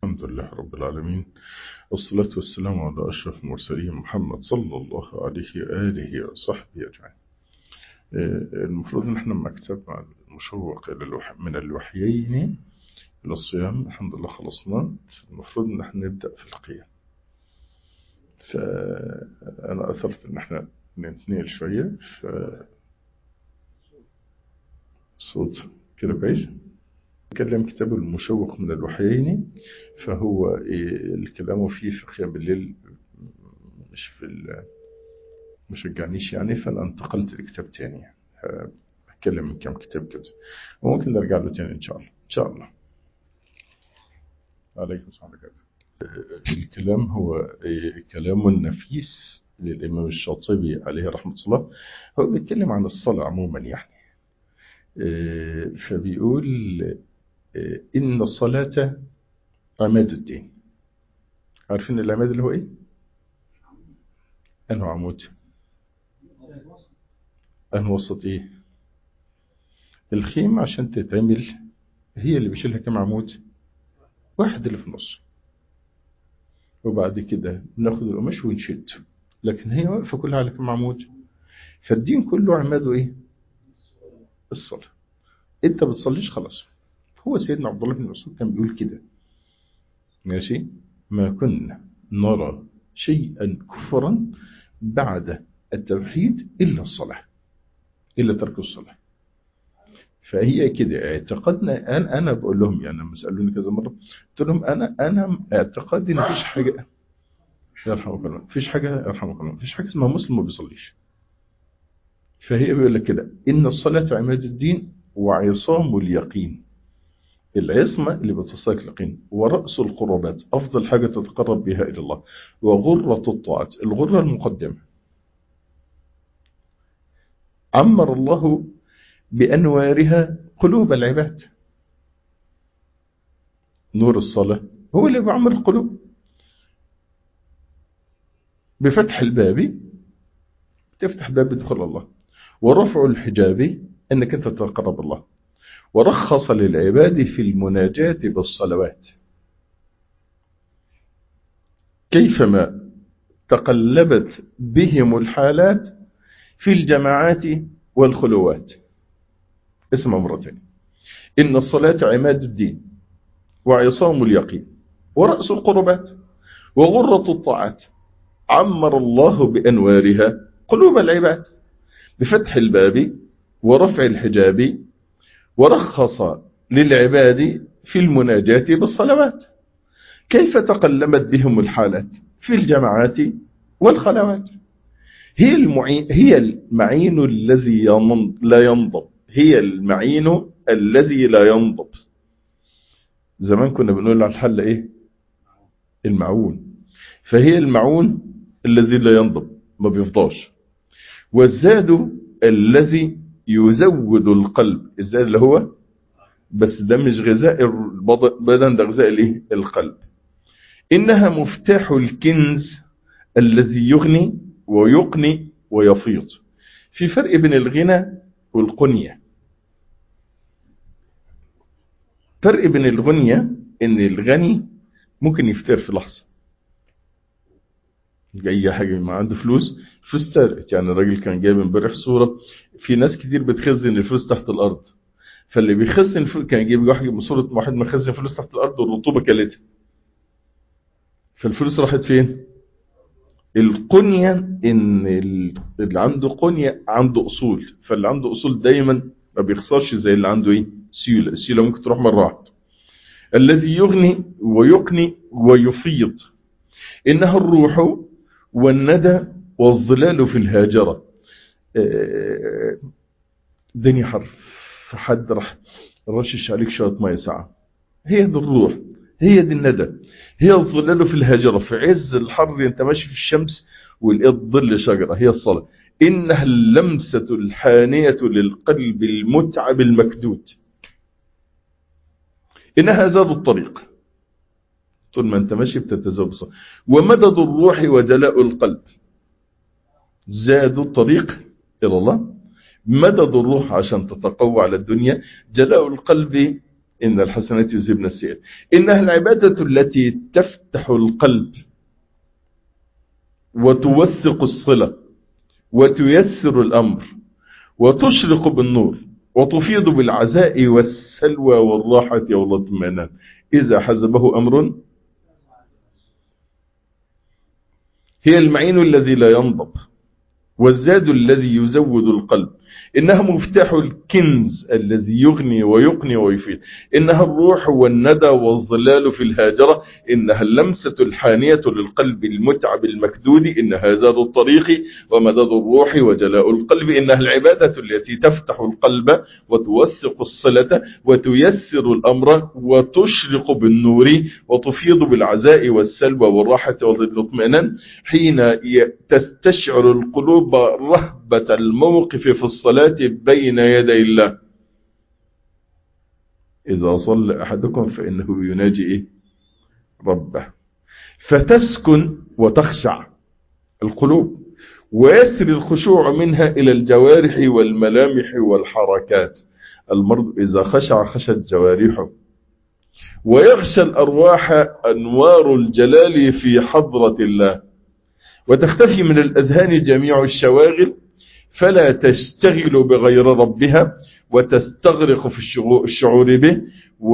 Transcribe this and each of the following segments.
الحمد لله رب العالمين، والصلاة والسلام على أشرف المرسلين محمد صلى الله عليه وآله وصحبه أجمعين. المفروض إن احنا مكتب مع المشوق من الوحيين إلى الصيام، الحمد لله خلصنا. المفروض إن احنا نبدأ في القيام، فأنا أثرت إن احنا نتنقل شوية صوت كده كويس. نتكلم كتاب المشوق من الوحيين، فهو الكلام فيه في قيام الليل مش في مشجعنيش يعني، فأنا انتقلت لكتاب تاني هتكلم من كام كتاب كده، وممكن نرجع له تاني إن شاء الله. إن شاء الله. عليكم السلام عليكم. الكلام هو كلام نفيس للإمام الشاطبي عليه رحمة الله. هو بيتكلم عن الصلاة عموما يعني، فبيقول إن الصلاة عماد الدين. عارفين العماد اللي هو إيه؟ أنه عمود، أنه وسط إيه؟ الخيمة عشان تتعمل هي اللي بيشيلها كم عمود؟ واحد اللي في النص، وبعد كده ناخد القماش ونشد، لكن هي واقفة كلها على كم عمود؟ فالدين كله عماده إيه؟ الصلاة. أنت بتصليش خلاص. هو سيدنا عبد الله بن مسعود كان بيقول كده، ماشي؟ ما كنا نرى شيئا كفرا بعد التوحيد إلا الصلاة، إلا ترك الصلاة. فهي كده اعتقدنا. أنا بقول لهم يعني لما سألوني كذا مرة، قلت لهم أنا اعتقادي إن مفيش حاجة، يرحمك الله، مفيش حاجة، يرحمك الله، مفيش حاجة اسمها مسلم ما بيصليش. فهي بيقول لك كده: إن الصلاة عماد الدين وعصام اليقين. العصمة اللي بتصلك اليقين، ورأس القربات، أفضل حاجة تتقرب بها إلى الله، وغرة الطاعات، الغرة المقدمة. عمر الله بأنوارها قلوب العباد. نور الصلاة هو اللي بيعمر القلوب. بفتح الباب تفتح باب دخول الله، ورفع الحجاب أنك أنت تتقرب الله، ورخص للعباد في المناجاة بالصلوات كيفما تقلبت بهم الحالات في الجماعات والخلوات. اسمع مرتين: إن الصلاة عماد الدين وعصام اليقين ورأس القربات وغرة الطاعات. عمر الله بأنوارها قلوب العباد بفتح الباب ورفع الحجاب، ورخص للعباد في المناجاة بالصلوات كيف تقلبت بهم الحالات في الجماعات والخلوات. هي المعين الذي لا ينضب، هي المعين الذي لا ينضب. زمان كنا بنقول على الحل ايه؟ المعون. فهي المعون الذي لا ينضب، ما بيفضاش. والزاد الذي يزود القلب، الزاد اللي هو بس ده مش غذاء البدن، ده غذاء الايه؟ القلب. إنها مفتاح الكنز الذي يغني ويقني ويفيض. في فرق بين الغنى والقنية. فرق بين الغنية إن الغني ممكن يفتر في لحظة، أي حاجة ما عنده فلوس تارقت. يعني الراجل كان جايب امبارح صورة في ناس كتير بتخزن الفلوس تحت الأرض، فاللي بيخزن الفلوس كان يجيب صورة واحد مخزن فلوس تحت الأرض والرطوبة كلتها، فالفلوس راحت فين؟ القنية إن اللي عنده قنية عنده أصول، فاللي عنده أصول دايما ما بيخسرش زي اللي عنده إيه؟ سيولة. السيولة ممكن تروح مرة واحدة. الذي يغني ويقني ويفيض. إنها الروح والندى والظلال في الهاجرة. الدنيا حر، فحد راح رشش عليك شوية مية ساعة. هي دي الروح، هي دي الندى، هي الظلال في الهاجرة. في عز الحر انت ماشي في الشمس ولقيت ظل شجرة، هي الصلاة. إنها اللمسة الحانية للقلب المتعب المكدود. إنها زاد الطريق، طول ما انت ماشي بتتزود الصلاة. ومدد الروح وجلاء القلب. زاد الطريق إلى الله، مدد الروح عشان تتقوى على الدنيا، جلاء القلب إن الحسنات يذهبن السيئات. إنها العبادة التي تفتح القلب وتوثق الصلة وتيسر الأمر وتشرق بالنور وتفيض بالعزاء والسلوى والراحة والاطمئنان إذا حزبه أمر. هي المعين الذي لا ينضب والزاد الذي يزود القلب. إنها مفتاح الكنز الذي يغني ويقني ويفيد. إنها الروح والندى والظلال في الهاجرة. إنها اللمسة الحانية للقلب المتعب المكدود. إنها زاد الطريق ومدد الروح وجلاء القلب. إنها العبادة التي تفتح القلب وتوثق الصلة وتيسر الأمر وتشرق بالنور وتفيض بالعزاء والسلوى والراحة والاطمئنان حين تستشعر القلوب رهبة الموقف في الصلاة بين يدي الله. إذا صلى أحدكم فإنه يناجي ربه، فتسكن وتخشع القلوب ويسري الخشوع منها إلى الجوارح والملامح والحركات. المرء إذا خشع خشت جوارحه، ويغشى الأرواح أنوار الجلال في حضرة الله، وتختفي من الأذهان جميع الشواغل فلا تشتغل بغير ربها وتستغرق في الشعور به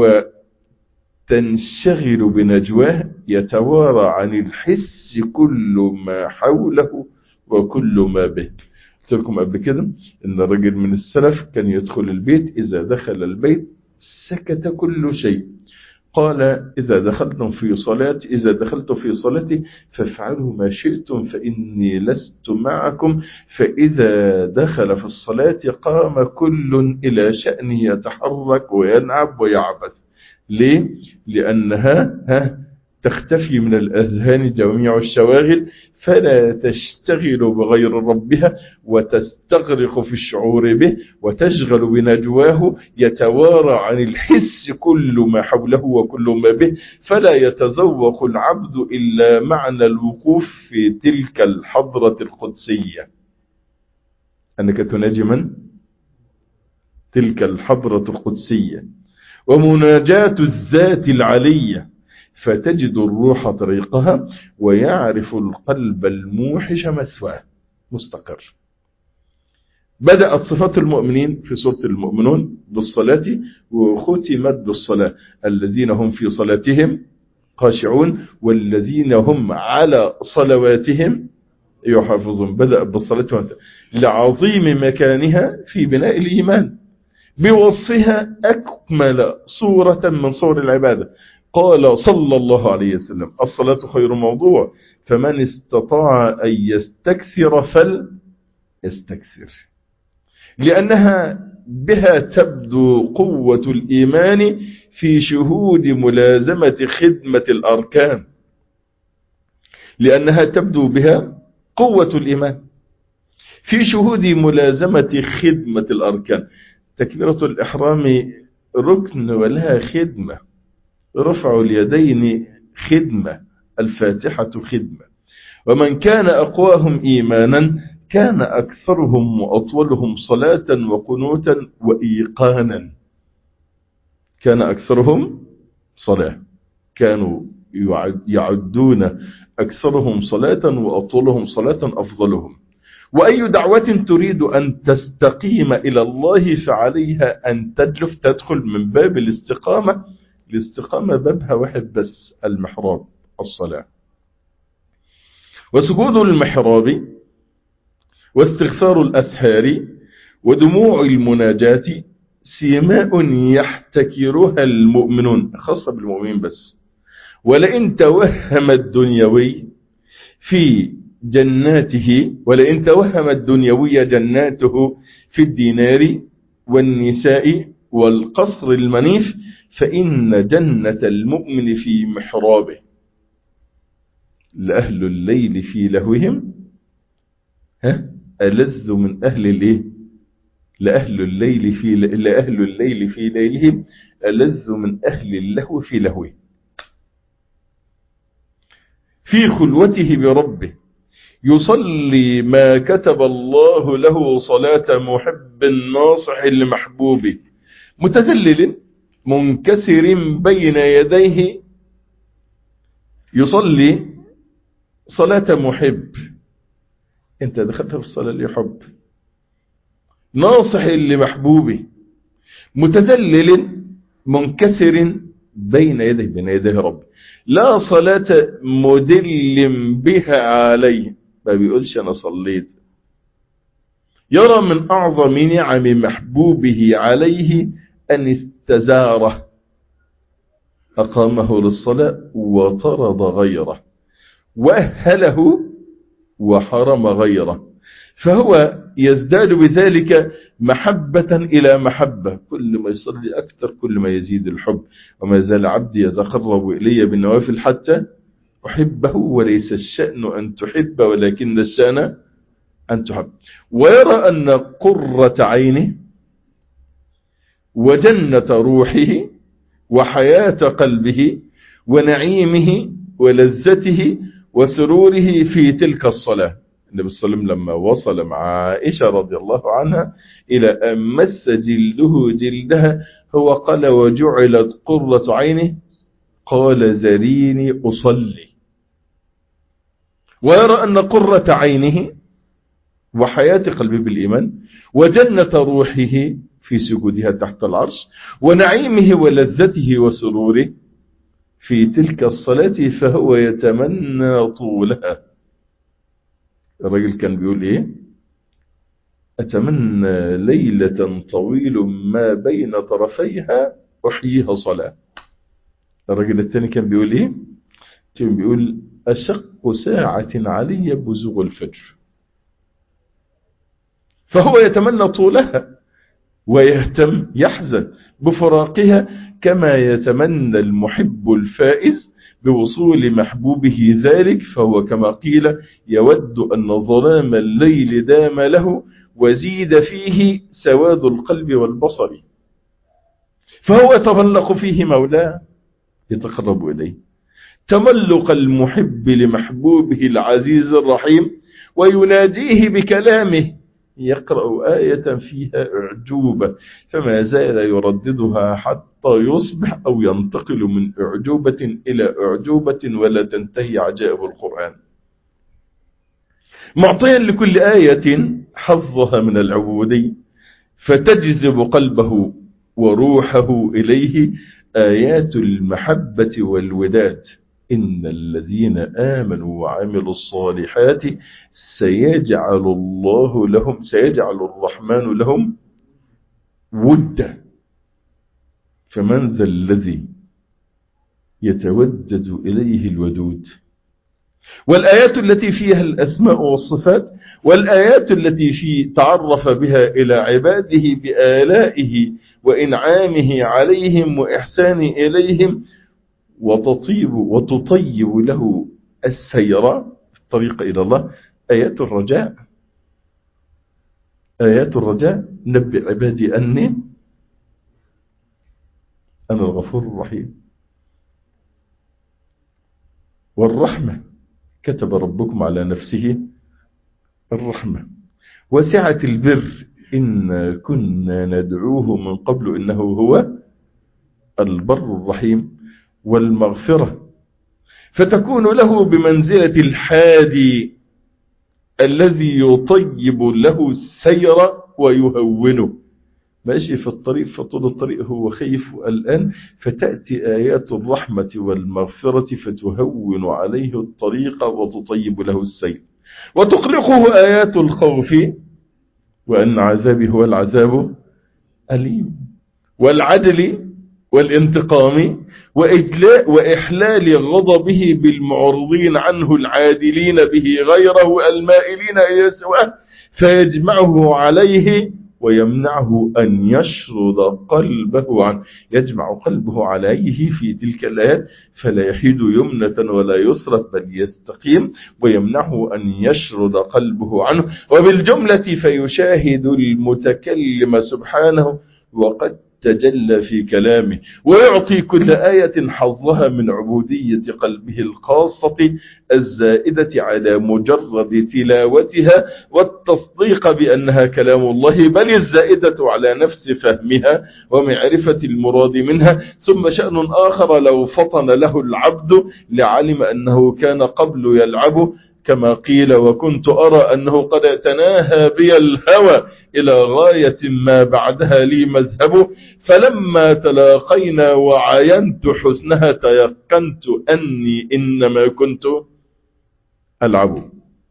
وتنشغل بنجواه. يتوارى عن الحس كل ما حوله وكل ما به. قلت لكم قبل كده ان الرجل من السلف كان يدخل البيت، إذا دخل البيت سكت كل شيء. قال إذا دخلت في صلاتي فافعلوا ما شئتم فإني لست معكم. فإذا دخل في الصلاة قام كل إلى شأن يتحرك ويلعب ويعبث. ليه؟ لأنها تختفي من الأذهان جميع الشواغل فلا تشتغل بغير ربها وتستغرق في الشعور به وتشغل بنجواه. يتوارى عن الحس كل ما حوله وكل ما به فلا يتذوق العبد إلا معنى الوقوف في تلك الحضرة القدسية. أنك تناجي من؟ تلك الحضرة القدسية ومناجاة الذات العلية، فتجد الروح طريقها ويعرف القلب الموحش مثواه مستقر. بدأت صفات المؤمنين في سورة المؤمنون بالصلاة وختمت بالصلاة. الذين هم في صلاتهم خاشعون والذين هم على صلواتهم يحافظون. بدأ بالصلاة لعظيم مكانها في بناء الإيمان بوصفها أكمل صورة من صور العبادة. قال صلى الله عليه وسلم الصلاة خير موضوع، فمن استطاع أن يستكثر فليستكثر، لأنها بها تبدو قوة الإيمان في شهود ملازمة خدمة الأركان. لأنها تبدو بها قوة الإيمان في شهود ملازمة خدمة الأركان. تكبيرة الإحرام ركن ولها خدمة، رفع اليدين خدمة، الفاتحة خدمة. ومن كان أقواهم إيمانا كان أكثرهم وأطولهم صلاة وقنوتا وإيقانا. كان أكثرهم صلاة، كانوا يعدون أكثرهم صلاة وأطولهم صلاة أفضلهم. وأي دعوة تريد أن تستقيم إلى الله فعليها أن تدخل من باب الاستقامة. الاستقامة بابها واحد بس، المحراب، الصلاة. وسجود المحراب واستغفار الأسحار ودموع المناجات سيماء يحتكرها المؤمنون، خاصة بالمؤمنين بس. ولئن توهم الدنيوي في جناته، ولئن توهم الدنيوي جناته في الدينار والنساء والقصر المنيف فإن جنة المؤمن في محرابه. لأهل الليل في لهوهم ألذ من أهل الايه؟ لأهل الليل في ليلهم ألذ من أهل اللهو في لهوه. في خلوته بربه يصلي ما كتب الله له صلاة محب ناصح لمحبوبه، متذلل منكسر بين يديه يصلي صلاة محب. انت دخلت في الصلاة لحب، ناصح لمحبوبه، متذلل منكسر بين يديه رب. لا صلاة مدل بها عليه، ما بيقولش انا صليت. يرى من اعظم نعم محبوبه عليه ان استزاره، اقامه للصلاة وطرد غيره، وأهله وحرم غيره، فهو يزداد بذلك محبة إلى محبة. كل ما يصلي أكثر كل ما يزيد الحب. وما زال عبدي يتقرب إلي بالنوافل حتى أحبه، وليس الشأن أن تحب ولكن الشأن أن تحب. ويرى أن قرة عينه وجنة روحه وحياة قلبه ونعيمه ولذته وسروره في تلك الصلاة. النبي صلى الله عليه وسلم لما وصل مع عائشة رضي الله عنها إلى أن مس جلده جلدها، هو قال وجعلت قرة عينه، قال ذريني أصلي. ويرى أن قرة عينه وحياة قلبه بالإيمان وجنة روحه في سجودها تحت العرش ونعيمه ولذته وسروره في تلك الصلاة، فهو يتمنى طولها. الرجل كان بيقول ايه؟ أتمنى ليلة طويل ما بين طرفيها أحييها صلاة. الرجل الثاني كان بيقول ايه؟ كان بيقول أشق ساعة علي بزوغ الفجر. فهو يتمنى طولها ويهتم يحزن بفراقها كما يتمنى المحب الفائز بوصول محبوبه ذلك. فهو كما قيل يود أن ظلام الليل دام له وزيد فيه سواد القلب والبصر. فهو يتملق فيه مولاه يتقرب إليه تملق المحب لمحبوبه العزيز الرحيم، ويناديه بكلامه، يقرأ آية فيها أعجوبة فما زال يرددها حتى يصبح أو ينتقل من أعجوبة إلى أعجوبة ولا تنتهي عجائب القرآن، معطيا لكل آية حظها من العبودية فتجذب قلبه وروحه إليه آيات المحبة والوداد. إن الذين آمنوا وعملوا الصالحات سيجعل الرحمن لهم ودا، فمن ذا الذي يتودد إليه الودود. والآيات التي فيها الأسماء والصفات، والآيات التي تعرف بها إلى عباده بآلائه وإنعامه عليهم وإحسان إليهم، وتطيب له السير في الطريق إلى الله. آيات الرجاء نبئ عبادي أني أنا الغفور الرحيم. والرحمة كتب ربكم على نفسه الرحمة. وسعة البر إن كنا ندعوه من قبل إنه هو البر الرحيم. والمغفرة فتكون له بمنزلة الحادي الذي يطيب له السير ويهونه. ماشي في الطريق فطول الطريق هو خيف وقلقان، فتأتي آيات الرحمة والمغفرة فتهون عليه الطريق وتطيب له السير. وتقلقه آيات الخوف وأن عذابي هو العذاب أليم، والعدل والانتقام وإحلال غضبه بالمعرضين عنه العادلين به غيره المائلين إلى سواه، فيجمعه عليه ويمنعه أن يشرد قلبه عنه. يجمع قلبه عليه في تلك الآيات فلا يحيد يمنة ولا يسرى بل يستقيم، ويمنعه أن يشرد قلبه عنه. وبالجملة فيشاهد المتكلم سبحانه وقد تجلى في كلامه، ويعطي كل آية حظها من عبودية قلبه الخاصة الزائدة على مجرد تلاوتها والتصديق بأنها كلام الله، بل الزائدة على نفس فهمها ومعرفة المراد منها. ثم شأن آخر لو فطن له العبد لعلم أنه كان قبل يلعب، كما قيل: وكنت أرى أنه قد تناهى بي الهوى إلى غاية ما بعدها لي مذهب، فلما تلاقينا وعاينت حسنها تيقنت أني إنما كنت ألعب.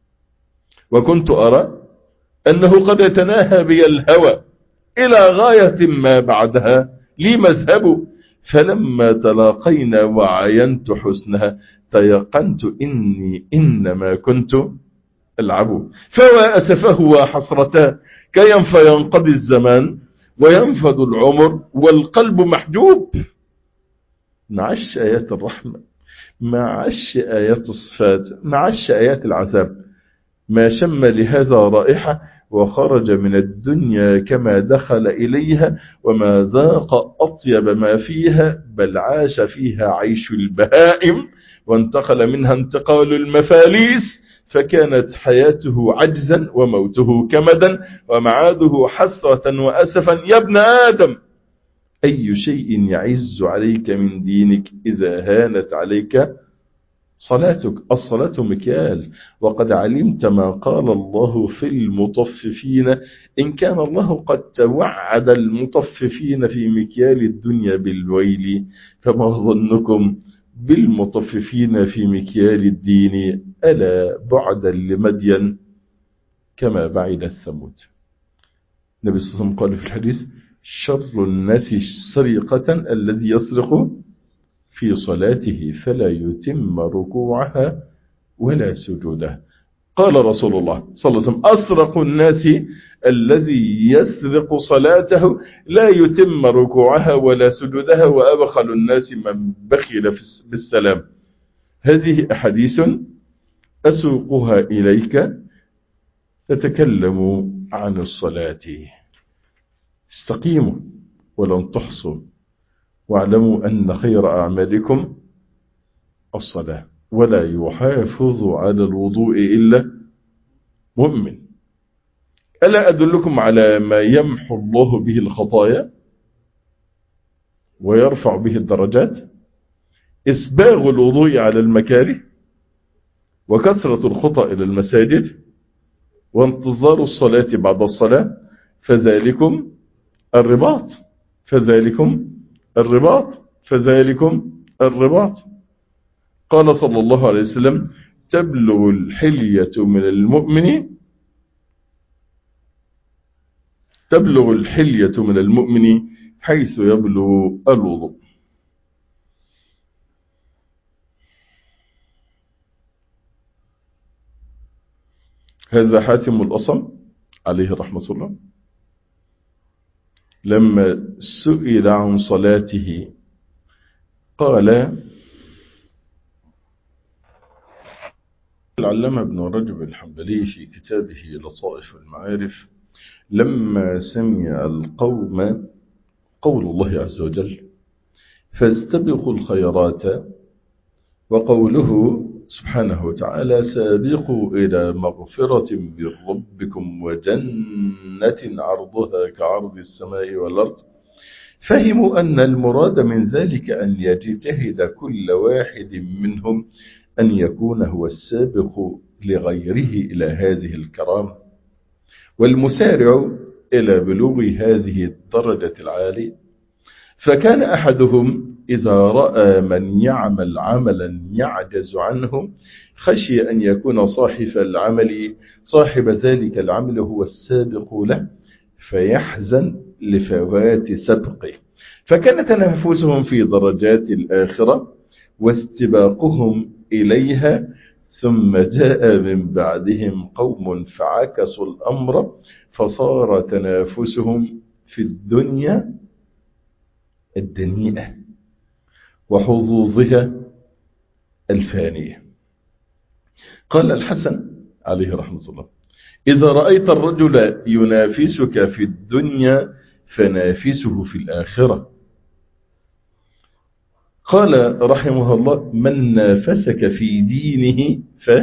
وكنت أرى أنه قد تناهى بي الهوى إلى غاية ما بعدها لي مذهب، فلما تلاقينا وعاينت حسنها تيقنت إني إنما كنت ألعب. فهو أسفه وحسرته كيف فينقضي الزمان وينفذ العمر والقلب محجوب. معش آيات الرحمة، معش آيات الصفات، معش آيات العذاب، ما شم لهذا رائحة وخرج من الدنيا كما دخل إليها، وما ذاق أطيب ما فيها، بل عاش فيها عيش البهائم وانتقل منها انتقال المفاليس، فكانت حياته عجزا وموته كمدا ومعاده حسرة وأسفا. يا ابن آدم، أي شيء يعز عليك من دينك إذا هانت عليك صلاتك؟ الصلاة مكيال، وقد علمت ما قال الله في المطففين، إن كان الله قد توعد المطففين في مكيال الدنيا بالويل، فما ظنكم بالمطففين في مكيال الدين؟ ألا بعدا لمدين كما بعد الثمود. النبي صلى الله عليه وسلم قال في الحديث: شر الناس سرقة الذي يسرق في صلاته فلا يتم ركوعها ولا سجودها. قال رسول الله صلى الله عليه وسلم: أسرق الناس الذي يسرق صلاته لا يتم ركوعها ولا سجودها، وأبخل الناس من بخل بالسلام. هذه أحاديث أسوقها إليك تتكلم عن الصلاة. استقيموا ولن تحصوا، واعلموا أن خير أعمالكم الصلاة، ولا يحافظ على الوضوء إلا مؤمن. ألا أدلكم على ما يمحو الله به الخطايا ويرفع به الدرجات؟ إسباغ الوضوء على المكاره، وكثرة الخطى إلى المساجد، وانتظار الصلاة بعد الصلاة، فذلكم الرباط، فذلكم الرباط، فذلكم الرباط. قال صلى الله عليه وسلم: تبلغ الحلية من المؤمن، تبلغ الحلية من المؤمن حيث يبلغ الوضوء. هذا حاتم الأصم عليه رحمة الله لما سئل عن صلاته قال: العلامة ابن رجب الحنبلي في كتابه لطائف المعارف: لما سمع القوم قول الله عز وجل: فاستبقوا الخيرات، وقوله سبحانه وتعالى: سابقوا إلى مغفرة من ربكم وجنة عرضها كعرض السماء والأرض، فهموا أن المراد من ذلك أن يجتهد كل واحد منهم أن يكون هو السابق لغيره إلى هذه الكرامة والمسارع إلى بلوغ هذه الدرجة العالية. فكان أحدهم إذا رأى من يعمل عملا يعجز عنه خشي أن يكون صاحب ذلك العمل هو السابق له، فيحزن لفوات سبقه. فكان تنافسهم في درجات الآخرة واستباقهم إليها. ثم جاء من بعدهم قوم فعكسوا الأمر، فصار تنافسهم في الدنيا الدنيئة وحظوظها الفانية. قال الحسن عليه رحمة الله: إذا رأيت الرجل ينافسك في الدنيا فنافسه في الآخرة. قال رحمه الله: من نافسك في دينه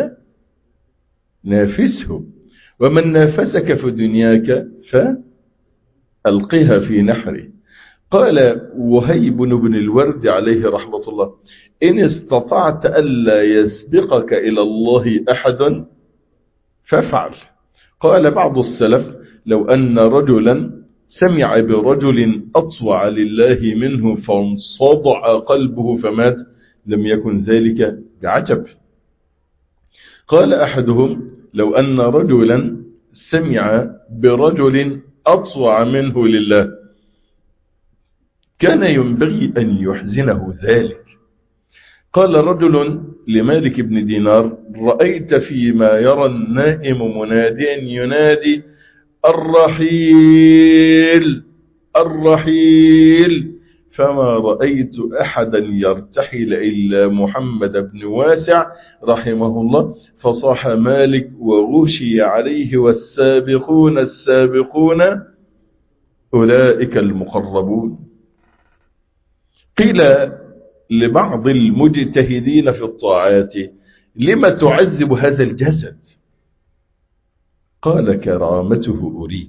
فنافسه، ومن نافسك في دنياك فألقها في نحره. قال وهيب بن الورد عليه رحمة الله: إن استطعت ألا يسبقك إلى الله أحد فافعل. قال بعض السلف: لو أن رجلا سمع برجل أطوع لله منه فانصدع قلبه فمات لم يكن ذلك بعجب. قال أحدهم: لو أن رجلا سمع برجل أطوع منه لله كان ينبغي أن يحزنه ذلك. قال رجل لمالك بن دينار: رأيت فيما يرى النائم مناديا ينادي: الرحيل الرحيل، فما رأيت أحدا يرتحل إلا محمد بن واسع رحمه الله. فصاح مالك وغشي عليه: والسابقون السابقون أولئك المقربون. قيل لبعض المجتهدين في الطاعات: لما تعذب هذا الجسد؟ قال: كرامته أريد.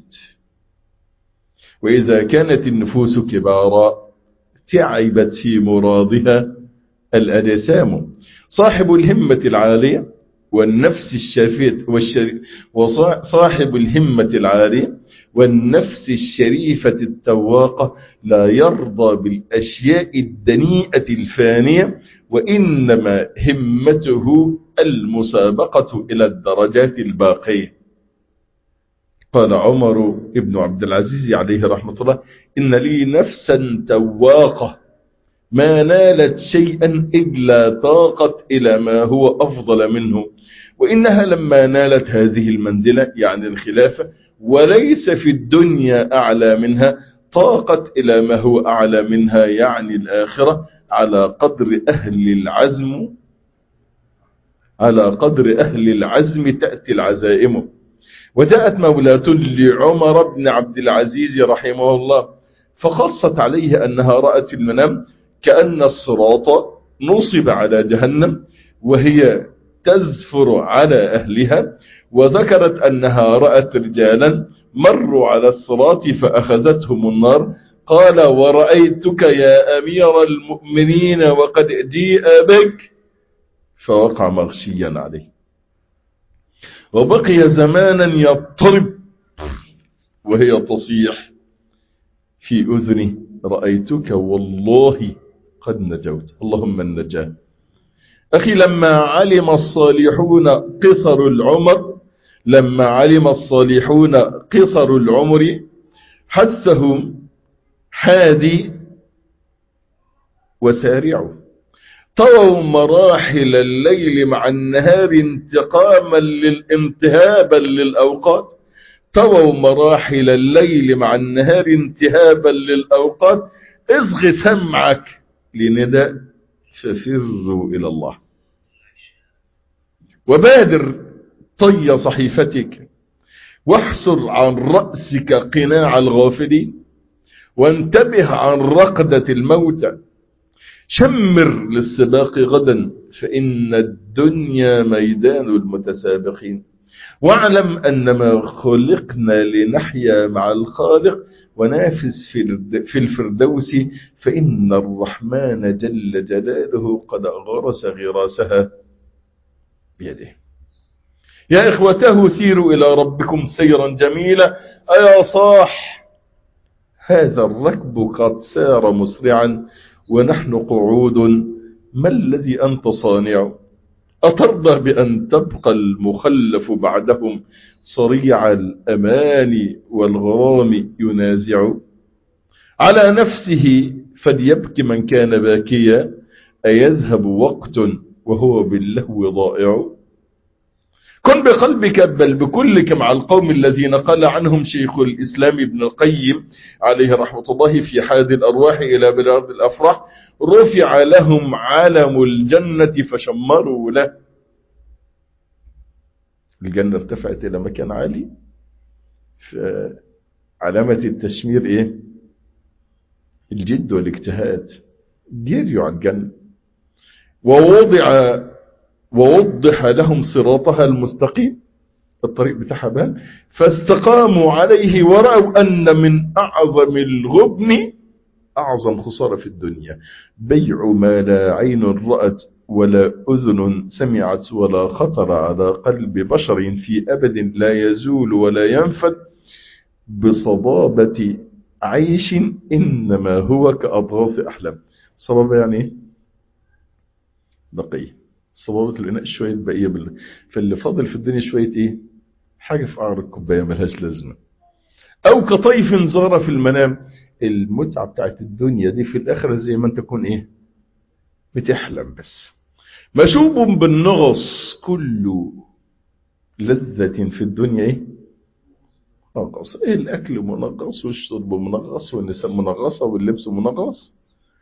وإذا كانت النفوس كبارا تعبت في مرادها الأجسام. صاحب الهمة العالية والنفس الشريفة وصاحب الهمة العالية والنفس الشريفة التواقة لا يرضى بالأشياء الدنيئة الفانية، وإنما همته المسابقة إلى الدرجات الباقية. قال عمر بن عبد العزيز عليه رحمة الله: إن لي نفسا تواقة ما نالت شيئا إلا طاقت إلى ما هو أفضل منه، وإنها لما نالت هذه المنزلة يعني الخلافة وليس في الدنيا أعلى منها طاقت إلى ما هو أعلى منها يعني الآخرة. على قدر أهل العزم تأتي العزائم. وجاءت مولاة لعمر بن عبد العزيز رحمه الله فخصت عليه أنها رأت المنام كأن الصراط نصب على جهنم وهي تزفر على أهلها، وذكرت أنها رأت رجالا مروا على الصراط فأخذتهم النار. قال: ورأيتك يا أمير المؤمنين وقد جيء بك، فوقع مغشيا عليه. وبقي زمانا يضطرب وهي تصيح في أذني: رأيتك والله قد نجوت، اللهم النجاة. أخي، لما علم الصالحون قصر العمر حثهم حادي وسارعوا. طووا مراحل الليل مع النهار انتهابا للأوقات. طووا مراحل الليل مع النهار انتهابا للأوقات. اصغ سمعك لنداء ففروا إلى الله. وبادر طي صحيفتك واحسر عن رأسك قناع الغافلين، وانتبه عن رقدة الموتى. شمر للسباق غدا فإن الدنيا ميدان المتسابقين. واعلم أنما خلقنا لنحيا مع الخالق ونافس في الفردوس، فإن الرحمن جل جلاله قد غرس غراسها بيده. يا إخوته سيروا إلى ربكم سيرا جميلا. أيا صاح، هذا الركب قد سار مسرعا ونحن قعود، ما الذي أنت صانع؟ أترضى بأن تبقى المخلف بعدهم صريع الأمان والغرام ينازع؟ على نفسه فليبكي من كان باكيا، أيذهب وقت وهو باللهو ضائع؟ كن بقلبك بل بكلك مع القوم الذين قال عنهم شيخ الإسلام ابن القيم عليه رحمة الله في حاد الأرواح إلى بلاد الأفراح: رفع لهم علم الجنة فشمروا له. الجنة ارتفعت إلى مكان عالي علامة التشمير إيه؟ الجد والاجتهاد، جريوا على الجنة. ووضح لهم صراطها المستقيم، الطريق بتاعها بان، فاستقاموا عليه ورأوا أن من أعظم الغبن أعظم خسارة في الدنيا بيع ما لا عين رأت ولا أذن سمعت ولا خطر على قلب بشر في أبد لا يزول ولا ينفد بصبابة عيش إنما هو كأضغاث أحلام. صبابة يعني إيه؟ بقية. صبابة الإناء شوية بقية فاللي فاضل في الدنيا شوية إيه؟ حاجة في قعر الكوباية ملهاش لازمة. أو كطيف زار في المنام. المتعة بتاعت الدنيا دي في الآخرة زي ما أنت تكون إيه؟ بتحلم بس. مشوب بالنغص، كل لذة في الدنيا إيه؟ منغص. إيه؟ الأكل منغص والشرب منغص والنساء منغصة واللبس منغص.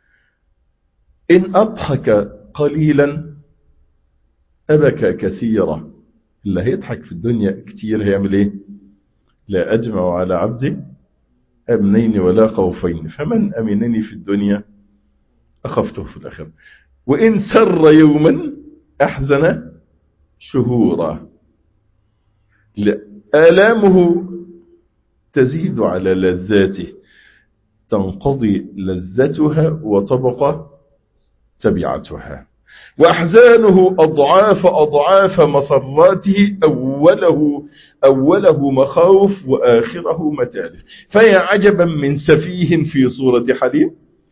إن أضحك قليلا أبكى كثيرا. اللي هيضحك في الدنيا كتير هيعمل إيه؟ لا أجمع على عبدي أمنين ولا خوفين، فمن أمنني في الدنيا أخفته في الآخرة. وإن سر يوما أحزن شهورا. آلامه تزيد على لذاته، تنقضي لذتها وتبقى تبعتها. وأحزانه أضعاف أضعاف مسراته، أوله مخاوف وآخره متالف. فيا عجبا من سفيه في صورة حليم،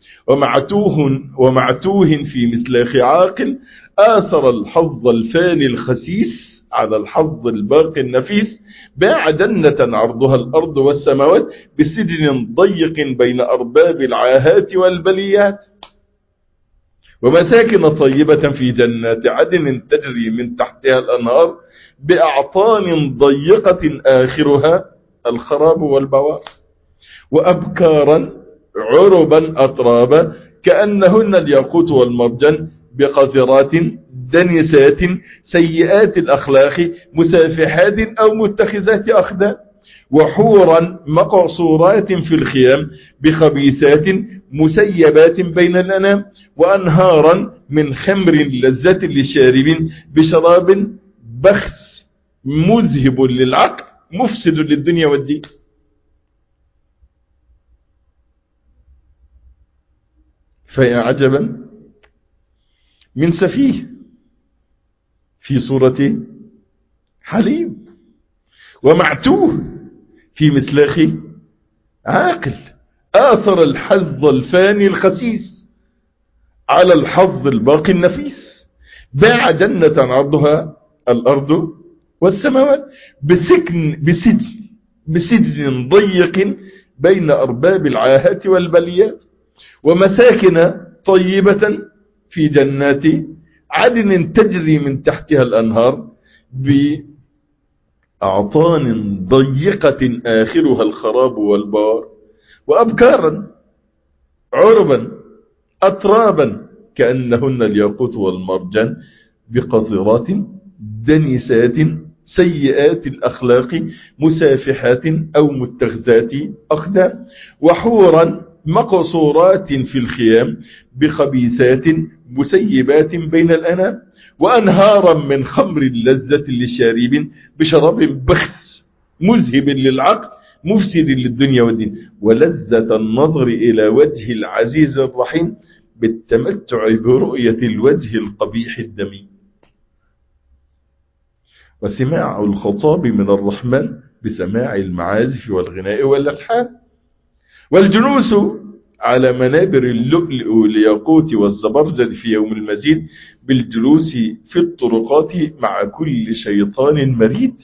ومعتوه في مسلاخ عاقل، آثر الحظ الفاني الخسيس على الحظ الباقي النفيس. باع جنة عرضها الأرض والسماوات بسجن ضيق بين أرباب العاهات والبليات، ومساكن طيبة في جنات عدن تجري من تحتها الأنهار بأعطان ضيقة آخرها الخراب والبوار. وأبكارا عربا أطرابا كأنهن الياقوت والمرجان بقذرات دنسات سيئات الأخلاق مسافحات أو متخذات أخدان. وحورا مقصورات في الخيام بخبيثات مسيبات بين الأنام. وأنهارا من خمر لذة للشارب بشراب بخس مذهب للعقل مفسد للدنيا والدين. فيا عجبا من سفيه في صورة حليم، ومعتوه في مسلاخ عاقل، آثر الحظ الفاني الخسيس على الحظ الباقي النفيس. باع جنة عرضها الأرض والسماوات بسجن ضيق بين أرباب العاهات والبليات، ومساكن طيبة في جنات عدن تجري من تحتها الأنهار بأعطان ضيقة آخرها الخراب والبار. وأبكارا عربا أترابا كأنهن الياقوت والمرجان بقذرات دنسات سيئات الأخلاق مسافحات أو متخذات أخدان. وحورا مقصورات في الخيام بخبيثات مسيبات بين الأنام. وأنهارا من خمر لذة للشارب بشراب بخس مذهب للعقل مفسد للدنيا والدين. ولذة النظر إلى وجه العزيز الرحيم بالتمتع برؤية الوجه القبيح الدميم. وسماع الخطاب من الرحمن بسماع المعازف والغناء والألحان. والجلوس على منابر اللؤلؤ والياقوت والزبرجد في يوم المزيد بالجلوس في الطرقات مع كل شيطان مريد.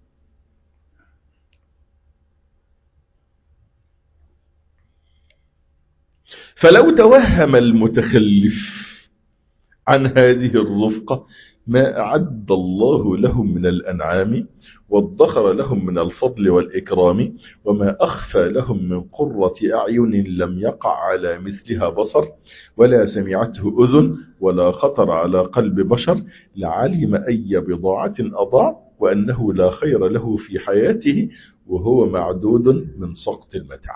فلو توهم المتخلف عن هذه الرفقة ما أعد الله لهم من الأنعام وادخر لهم من الفضل والإكرام، وما أخفى لهم من قرة أعين لم يقع على مثلها بصر ولا سمعته أذن ولا خطر على قلب بشر، لعلم أي بضاعة أضاع وأنه لا خير له في حياته وهو معدود من سقط المتاع.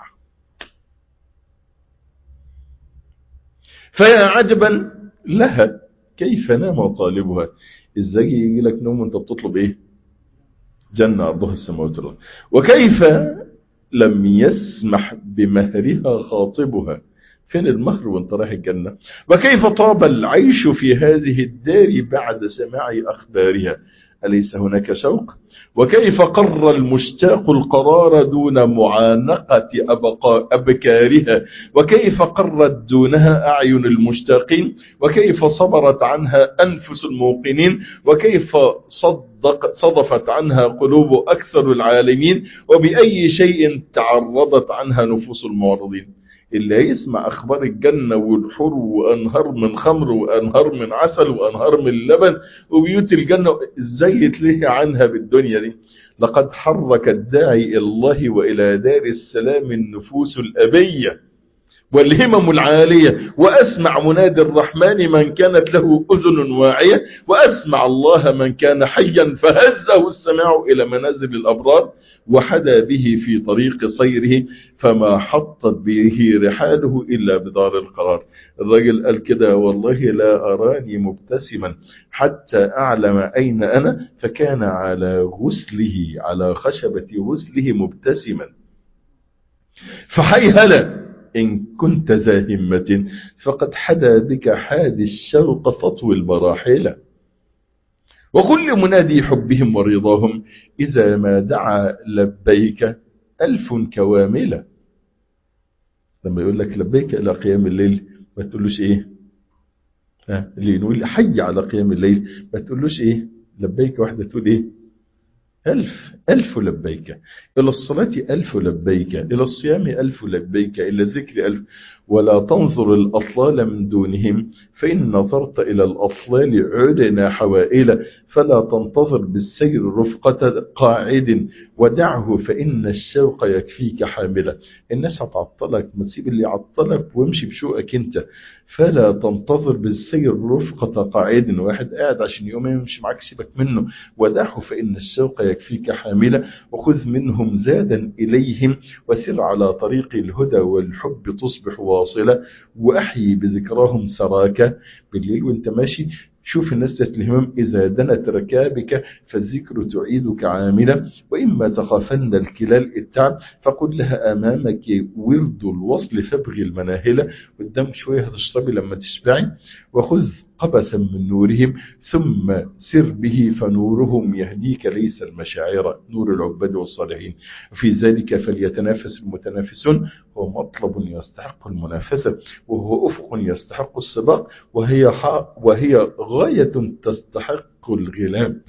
فيا عجبا لها كيف نام طالبها. ازاي يجي لك نوم وانت بتطلب ايه؟ جنة عرضها السماوات والارض. وكيف لم يسمح بمهرها خاطبها. فين المهر وانت رايح الجنة؟ وكيف طاب العيش في هذه الدار بعد سماع أخبارها. أليس هناك شوق؟ وكيف قر المشتاق القرار دون معانقة أبكارها. وكيف قرت دونها أعين المشتاقين. وكيف صبرت عنها أنفس الموقنين. وكيف صدفت عنها قلوب أكثر العالمين. وبأي شيء تعرضت عنها نفوس المعرضين. اللي هيسمع أخبار الجنة والحور وأنهار من خمر وأنهار من عسل وأنهار من لبن وبيوت الجنة، إزاي يتلهي عنها بالدنيا دي؟ لقد حرك الداعي إلى الله وإلى دار السلام النفوس الأبية والهمم العالية. وأسمع منادي الرحمن من كانت له أذن واعية. وأسمع الله من كان حيا فهزه السماع إلى منازل الأبرار وحدى به في طريق صيره فما حطت به رحاله إلا بدار القرار. الرجل قال كده: والله لا أراني مبتسما حتى أعلم أين أنا. فكان على غسله، على خشبة غسله مبتسما. فحيهلا إن كنت ذا همة فقد حدا بك حادي الشوق فطوي المراحل. وكل منادي حبهم ورضاهم إذا ما دعا لبيك ألف كواملة. لما يقول لك لبيك إلى قيام الليل ما تقولوش إيه؟ اللي يقول حي على قيام الليل ما تقولوش إيه؟ لبيك واحدة تقول إيه؟ ألف لبيك. إلى الصلاة 1000 لبيك، إلى الصيام 1000 لبيك، إلى الذكر 1000. ولا تنظر الأطلال من دونهم فإن نظرت إلى الأطلال عدنا حوائل. فلا تنتظر بالسير رفقة قاعد ودعه فإن الشوق يكفيك حاملة. الناس هتعطلك، ما تسيب اللي يعطلك وامشي بشوقك انت. فلا تنتظر بالسير رفقة قاعد، واحد قاعد عشان يوم يمشي معك سيبك منه. ودعه فإن الشوق يكفيك حاملة. وخذ منهم زادا إليهم وسر على طريق الهدى والحب تصبح واصلة. وأحيي بذكراهم سراك. بالليل وانت ماشي شوف الناس الهمم إذا دنت ركابك فالذكر تعيدك عاملة. وإما تخافن الكلال التعب فقل لها أمامك ورد الوصل فابغي المناهلة. قدام شوية هتشربي لما تشبعي. وخذ قبسا من نورهم ثم سر به فنورهم يهديك ليس المشاعر نور العباد والصالحين. وفي ذلك فليتنافس المتنافسون. هو مطلب يستحق المنافسة وهو أفق يستحق السباق وهي غاية تستحق الغلاب.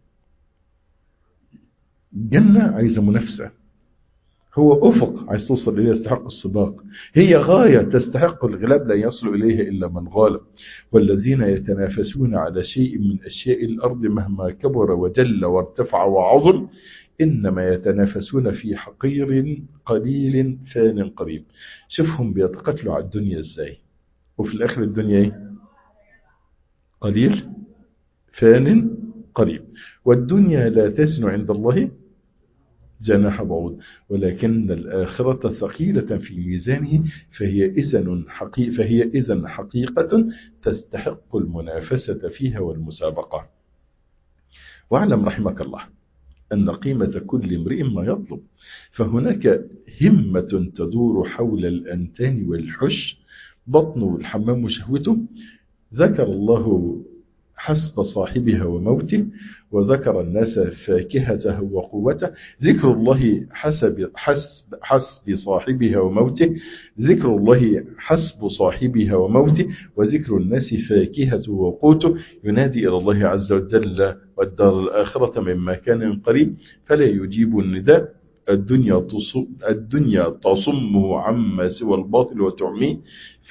الجنة عايزة منافسة، هو أفق عايز توصل إليه يستحق السباق، هي غاية تستحق الغلاب لا يصل إليها إلا من غالب. والذين يتنافسون على شيء من أشياء الأرض مهما كبر وجل وارتفع وعظم إنما يتنافسون في حقير قليل فان قريب. شوفهم بيتقتلوا على الدنيا إزاي، وفي الآخر الدنيا إيه؟ قليل فان قريب. والدنيا لا تزن عند الله جناح بعوض ولكن الآخرة ثقيلة في ميزانه فهي إذن حقيقة تستحق المنافسة فيها والمسابقة. واعلم رحمك الله أن قيمة كل امرئ ما يطلب. فهناك همة تدور حول الأنتان والحش بطن الحمام شهوته. ذكر الله حسب صاحبها وموته وذكر الناس فاكهته وقوته. ذكر الله حسب صاحبها وموته. ذكر الله حسب صاحبها وموته وذكر الناس فاكهته وقوته. ينادي إلى الله عز وجل والدار الآخرة من مكان قريب فلا يجيب النداء. الدنيا تصمه عما سوى الباطل وتعميه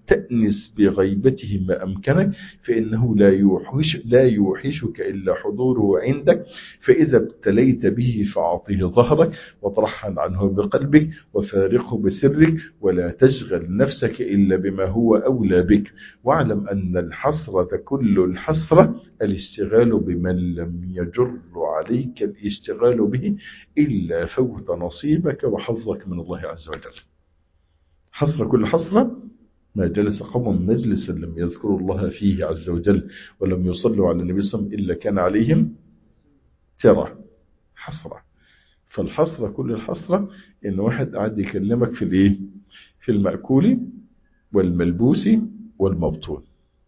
تأنس بغيبته ما أمكنك، فإنه لا يوحشك إلا حضوره عندك. فإذا ابتليت به فأعطيه ظهرك وترحل عنه بقلبك وفارقه بسرك، ولا تشغل نفسك إلا بما هو أولى بك. واعلم أن الحسرة كل الحسرة الاشتغال بمن لم يجر عليك الاشتغال به إلا فوت نصيبك وحظك من الله عز وجل. حسرة كل حسرة ما جلس قوم مجلسا لم يذكروا الله فيه عز وجل ولم يصلوا على النبي صلى الله عليه وسلم إلا كان عليهم ترى حسرة. فالحسرة كل الحسرة إن واحد قاعد يكلمك في الإيه؟ في المأكول والملبوس والمبطون.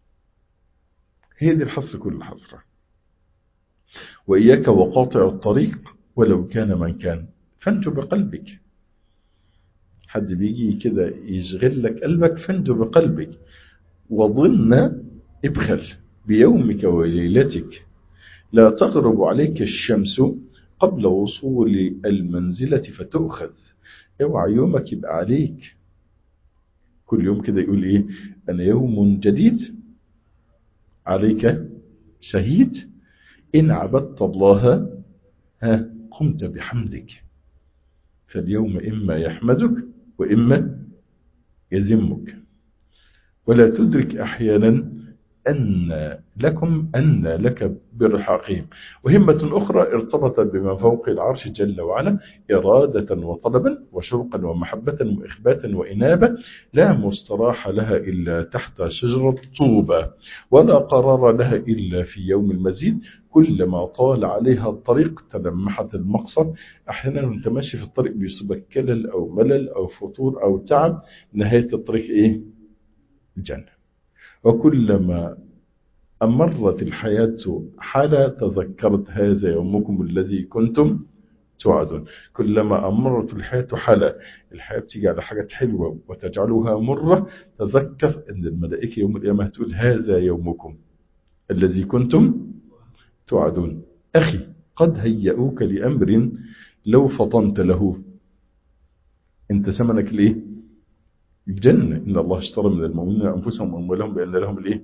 هي دي الحسرة كل الحسرة. وإياك وقاطع الطريق ولو كان من كان، فانجو بقلبك. حد بيجي كده يشغل لك قلبك، فانجو بقلبك. وظن ابخل بيومك وليلتك، لا تغرب عليك الشمس قبل وصول المنزلة فتؤخذ. اوعى يومك يبقى عليك كل يوم كده يقول ايه؟ انا يوم جديد عليك شهيد، ان عبدت الله قمت بحمدك. فاليوم اما يحمدك واما يذمك. ولا تدرك احيانا أن لك برحاقهم. وهمة أخرى ارتبطت بما فوق العرش جل وعلا، إرادة وطلبا وشوقا ومحبة وإخباتا وإنابة، لا مستراح لها إلا تحت شجرة طوبى، ولا قرار لها إلا في يوم المزيد. كلما طال عليها الطريق تلمحت المقصد. أحيانا أنت ماشي في الطريق بيصيبك كلل أو ملل أو فتور أو تعب، نهاية الطريق إيه؟ الجنة. وكلما أمرت الحياة حلا تذكرت هذا يومكم الذي كنتم توعدون. كلما أمرت الحياة حلا، الحياة بتيجي على حاجات حلوة وتجعلها مرة، تذكر أن الملائكة يوم القيامة تقول هذا يومكم الذي كنتم توعدون. أخي قد هيئوك لأمر لو فطنت له. انت ثمنك ليه؟ الجنة. إن الله اشترى من المؤمنين أنفسهم وأموالهم بأن لهم الإيه؟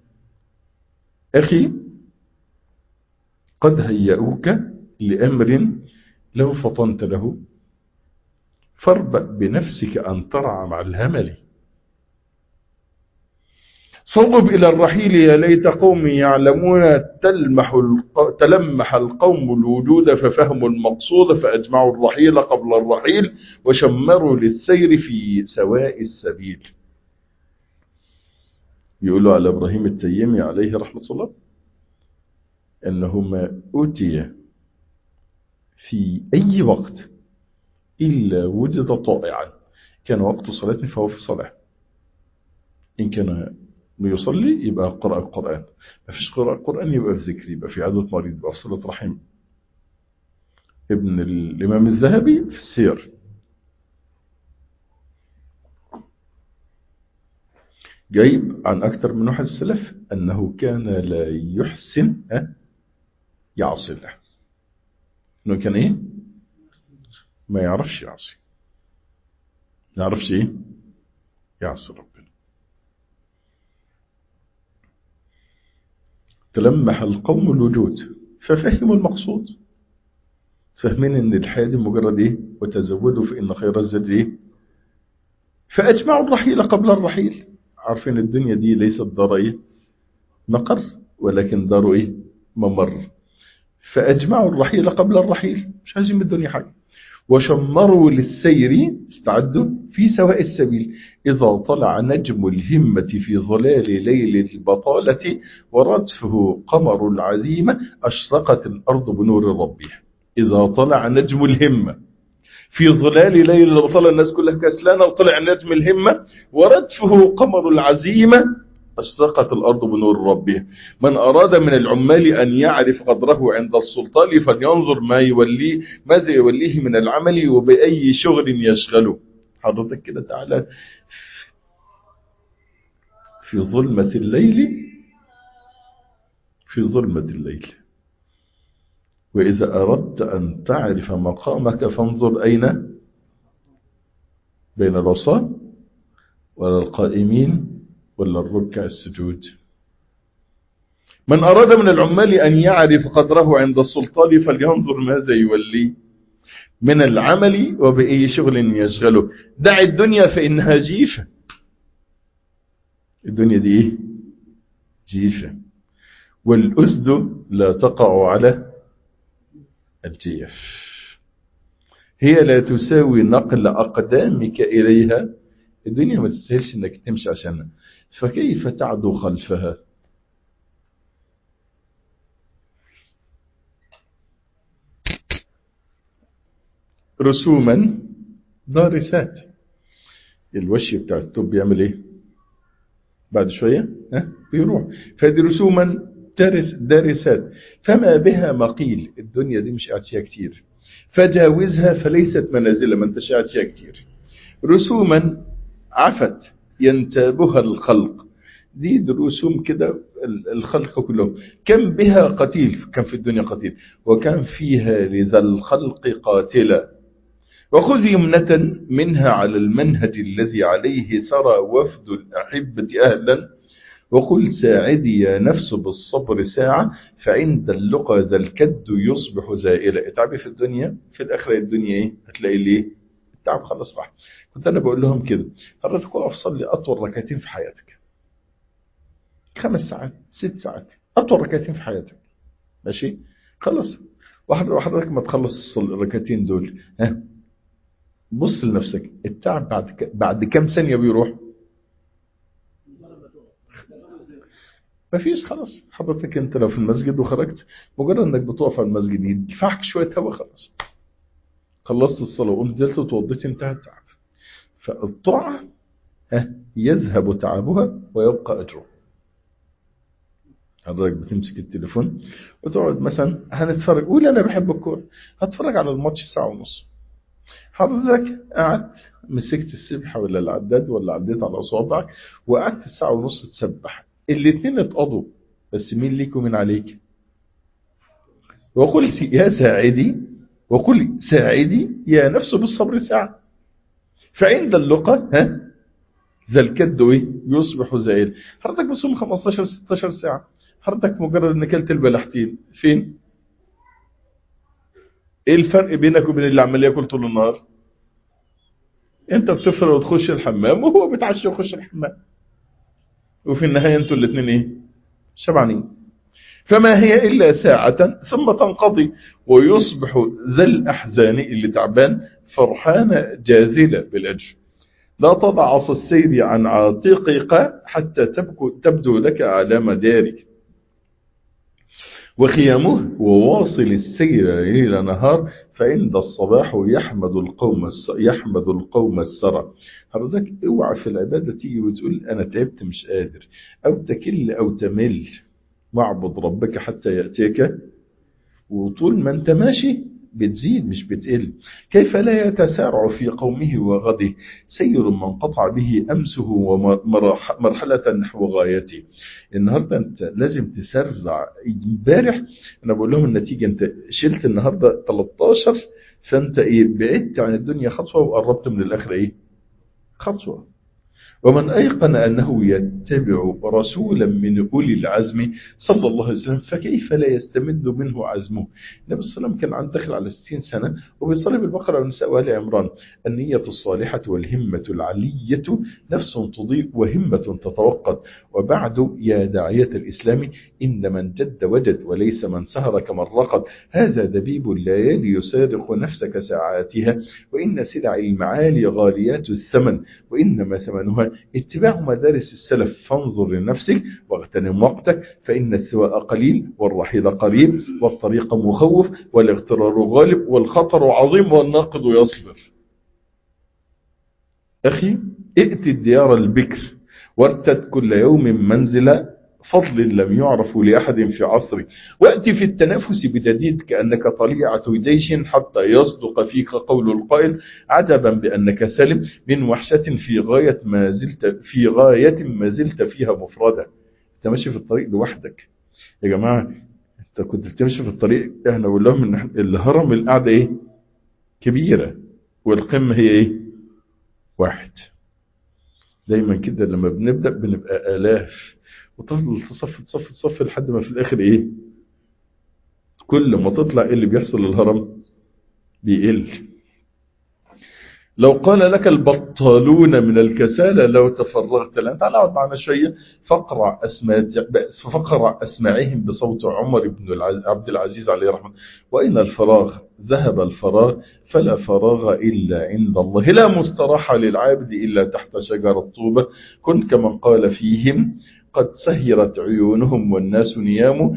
أخي قد هيئوك لأمر لو فطنت له، فاربأ بنفسك أن ترعى مع الهمل. صوب إلى الرحيل يا ليت قومي يعلمون، تلمح القوم الوجود ففهموا المقصود، فأجمعوا الرحيل قبل الرحيل وشمروا للسير في سواء السبيل. يقولوا على إبراهيم التيمي عليه رحمة الله أنه ما أوتي في أي وقت إلا وجد طائعا، كان وقت صلاة فهو في صلاة، إن كان يصلي يبقى قرأ القرآن، ما فيش قرأ القرآن يبقى في ذكر، يبقى في عادة مريض، يبقى في صلة رحم. ابن الإمام الذهبي في السير جايب عن أكثر من واحد السلف أنه كان لا يحسن يعصي الله، أنه كان إيه؟ ما يعرفش يعصي، ما يعرفش إيه؟ يعصي ربنا. تلمح القوم الوجود ففهموا المقصود، فاهمين ان الحياة دي مجرد ايه؟ وتزودوا فإن خير الزاد ايه؟ فأجمعوا الرحيل قبل الرحيل. عارفين الدنيا دي ليست دار ايه؟ مقر، ولكن دار ايه؟ ممر. فأجمعوا الرحيل قبل الرحيل، مش عايزين من الدنيا حاجة. وشمروا للسير، استعدوا في سواء السبيل. إذا طلع نجم الهمة في ظلال ليل البطالة ورتفه قمر العزيمة، أشرقت الأرض بنور ربها. إذا طلع نجم الهمة في ظلال ليل البطالة، الناس كلها كسلانة، وطلع نجم الهمة ورتفه قمر العزيمة، أشرقت الأرض بنور ربها. من أراد من العمال أن يعرف قدره عند السلطان فلينظر ماذا يوليه من العمل وبأي شغل يشغله. حضرتك كده تعالى في ظلمة الليل، في ظلمة الليل، وإذا أردت أن تعرف مقامك فانظر أين؟ بين العصاة ولا القائمين ولا الركع السجود؟ من أراد من العمال أن يعرف قدره عند السلطان فلينظر ماذا يولي من العمل وبأي شغل يشغله. دع الدنيا فإنها جيفة. الدنيا دي إيه؟ جيفة. والأسد لا تقع على الجيف. هي لا تساوي نقل أقدامك إليها. الدنيا ما تستاهلش أنك تمشي عشانها، فكيف تعدو خلفها؟ رسوما دارسات. الوشي بتاع التوب بيعمل ايه بعد شوية؟ بيروح. فدي رسوما دارسات فما بها مقيل. الدنيا دي مش قاعد فيها كتير، فجاوزها فليست منازل ما انتش قاعد فيها كتير. رسوما عفت ينتابها الخلق. دي رسوم كده الخلق كلهم. كم بها قتيل، كم في الدنيا قتيل، وكم فيها لذا الخلق قاتلا. وخذ يمنة منها على المنهج الذي عليه سرى وفد الأحبة أهلا. وقل ساعدي يا نفس بالصبر ساعة، فعند اللقى ذا الكد يصبح زائلا. اتعبي في الدنيا، في الآخرة الدنيا ايه هتلاقي ليه؟ التعب خلص راح. كنت أنا بقول لهم كده، حضرتك اقف صلي أطول ركعتين في حياتك، 5 ساعات 6 ساعات، أطول ركعتين في حياتك، ماشي خلص. وحضرتك ما تخلص الركعتين دول، بص لنفسك التعب بعد كم ثانية بيروح؟ مفيش. خلاص حضرتك انت لو في المسجد وخرجت، مجرد انك بتقف على المسجد يدفعك شوية هوا، خلاص خلصت الصلاة وقمت جلست وتوضيت، انتهى التعب. فالطاعة يذهب تعبها ويبقى أجره. حضرتك بتمسك التليفون وتقعد مثلا هنتفرج، قول انا بحب الكورة، هتفرج على الماتش ساعة ونص. حضرتك قعدت مسكت السبحة ولا العداد ولا عديت على صوابعك وقعدت ساعة ونص تسبح، الاتنين اتقضوا، بس مين ليك ومين عليك؟ وقل يا ساعدي، وقل ساعدي يا نفس بالصبر ساعة، فعند اللقى ذا الكد يصبح زائل. حضرتك بصوم 15 16 ساعة، حضرتك مجرد انك كلت البلحتين فين؟ ايه الفرق بينك وبين اللي عمال ياكل طول النهار؟ انت بتفطر وتخش الحمام وهو بيتعشى ويخش الحمام، وفي النهاية انتوا الاثنين ايه؟ شبعانين. فما هي إلا ساعة ثم تنقضي، ويصبح ذا الأحزان اللي تعبان فرحان جازلة بالأجر. لا تضع عصا السير عن عاتقك حتى تبدو لك أعلام دارك. وخيامه وواصل السير ليل نهار، فعند الصباح يحمد القوم السرى. حضرتك اوعى في العبادة تيجي وتقول أنا تعبت مش قادر، أو تكل أو تمل. واعبد ربك حتى يأتيك، وطول ما انت ماشي بتزيد مش بتقل. كيف لا يتسارع في قومه وغده سير من قطع به أمسه ومرحلة نحو غايته. النهاردة انت لازم تسرع. امبارح انا بقول لهم النتيجة، انت شلت النهاردة 13، فانت بعدت عن الدنيا خطوة وقربت من الآخرة خطوة. ومن أيقن أنه يتبع رسولا من أولي العزم صلى الله عليه وسلم فكيف لا يستمد منه عزمه. النبي صلى الله عليه وسلم كان داخل على 60 سنة وبيصلي بالبقرة والنساء وآل عمران. النية الصالحة والهمة العلية نفس تضيء وهمة تتوقد. وبعد يا داعية الإسلام إن من جد وجد وليس من سهر كمن رقد. هذا دبيب الليالي يسارق نفسك ساعاتها، وإن سلع المعالي غاليات الثمن، وإنما ثمنها اتباع مدارس السلف. فانظر لنفسك واغتنم وقتك، فإن السواء قليل والرحيل قريب، والطريق مخوف والاغترار غالب، والخطر عظيم والناقد يصبر. أخي ائت الديار البكر وارتد كل يوم منزل فضل لم يعرف لأحد في عصري، وأتي في التنافس بدديد كأنك طليعة جيش حتى يصدق فيك قول القائل عجبا بأنك سلم من وحشة في غاية ما زلت فيها مفردة. انت ماشي في الطريق لوحدك يا جماعة. انت كنت بتمشي في الطريق، احنا بقول لهم ان الهرم القعدة كبيرة، والقمة هي واحد. دايما كده لما بنبدأ بنبقى آلاف، وتفضل تصف لحد ما في الآخر إيه؟ كل ما تطلع إيه اللي بيحصل للهرم؟ بيقل. لو قال لك البطالون من الكسالى لو تفرغت لأن تعال اقعد معنا شوية، فقرأ أسماعهم بصوت عمر بن عبد العزيز عليه رحمه. وإن الفراغ ذهب الفراغ فلا فراغ إلا عند الله، لا مستراح للعابد إلا تحت شجر الطوبة. كن كمن قال فيهم قد سهرت عيونهم والناس نيام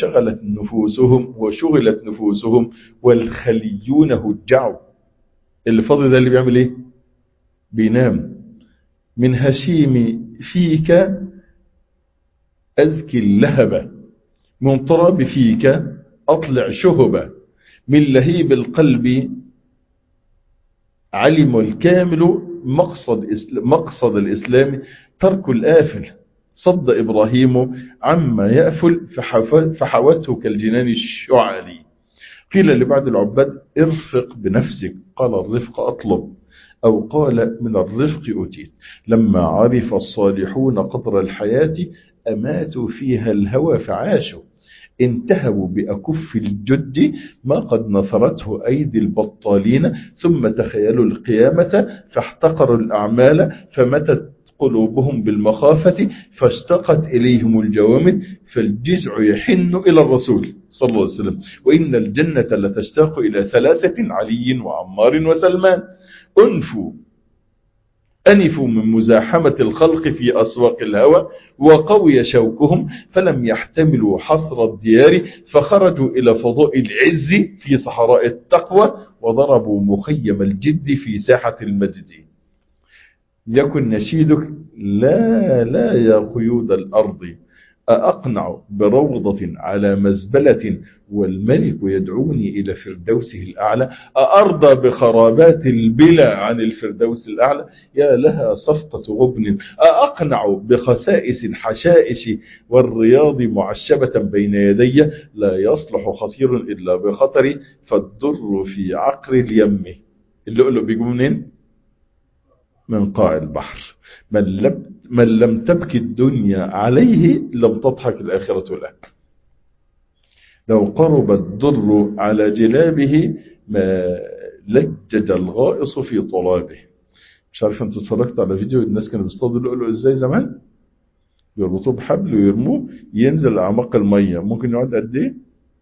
وشغلت نفوسهم والخليون هجعوا. اللي فاضي ده اللي بيعمل ايه؟ بينام. من هشيم فيك أزكي اللهبة، من تراب فيك أطلع شهبة، من لهيب القلب علم الكامل مقصد الإسلام ترك الآفل. صد إبراهيم عما يأفل فحوته كالجنان الشعلي. قيل لبعض العباد ارفق بنفسك، قال الرفق أطلب، أو قال من الرفق أتيت. لما عرف الصالحون قدر الحياة أماتوا فيها الهوى فعاشوا، انتهوا بأكف الجد ما قد نثرته أيدي البطالين، ثم تخيلوا القيامة فاحتقروا الأعمال فمتت قلوبهم بالمخافة فاشتقت إليهم الجوامد، فالجزع يحن إلى الرسول صلى الله عليه وسلم. وإن الجنة لتشتاق إلى ثلاثة، علي وعمار وسلمان. أنفوا من مزاحمة الخلق في أسواق الهوى، وقوي شوكهم فلم يحتملوا حصر الديار، فخرجوا إلى فضاء العز في صحراء التقوى، وضربوا مخيم الجد في ساحة المجد. يكن نشيدك لا يا قيود الأرض، أأقنع بروضة على مزبلة، والملك يدعوني إلى فردوسه الأعلى، أأرضى بخرابات البلا عن الفردوس الأعلى، يا لها صفقة غبن، أأقنع بخسائس الحشائش والرياض معشبة بين يدي، لا يصلح خطير إلا بخطري، فالضر في عقر اليم. اللؤلؤ بيجوا منين؟ من قاع البحر. من لم تبكي الدنيا عليه لم تضحك الآخرة لك. لو قرب الضر على جلابه ما لجج الغائص في طلابه. مش عارف انتوا اتفرجت على فيديو الناس كانوا بيصطادوا اللؤلؤ ازاي زمان؟ يربطوه بحبل ويرموه ينزل اعماق الميه. ممكن يقعد قد ايه؟